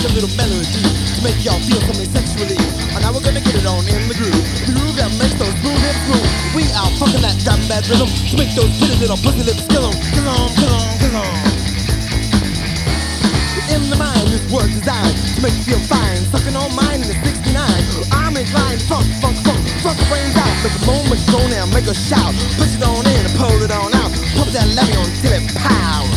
a little melody to make y'all feel something sexually. And now we're gonna get it on in the groove. The groove that makes those blue hips move. We are fucking that driving bad rhythm to make those pretty little pussy lips kill 'em. Kill 'em, kill 'em, kill 'em. In the mind, this was designed to make you feel fine. Sucking on mine in the 69. I'm inclined, funk, funk, funk, funk the brains out. Make a moment go now, make a shout. Push it on in and pull it on out. Pump that levy on till it power.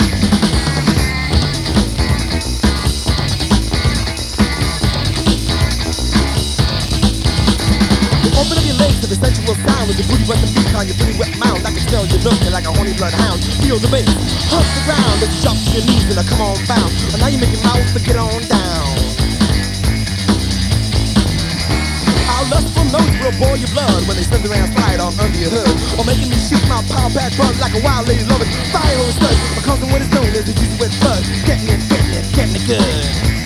Open up your legs to the sensual sound with your booty wet the beat on your pretty wet mound. I can smell you looking like a horny bloodhound. Feel the bass, hump the ground, let's drop to your knees and I come on bounce. And now you make your mouth to get on down. Our lustful notes will boil your blood when they spin around slide on under your hood, or making me shoot my power pack bug like a wild lady loving fire hose stud. Or causing what is known as a juicy wet buzz. Getting it, getting it, getting it good.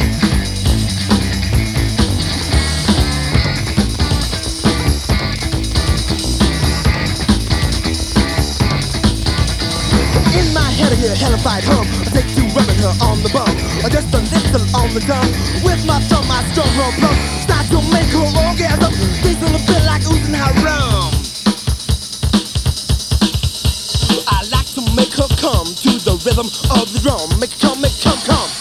In my head I hear a hellified hum. I take to rubbing her on the bum, or just a little on the gum. With my thumb I strum her plump. Start to make her orgasm. Tastes a little bit like oozing her rum. I like to make her come to the rhythm of the drum. Make her come, come.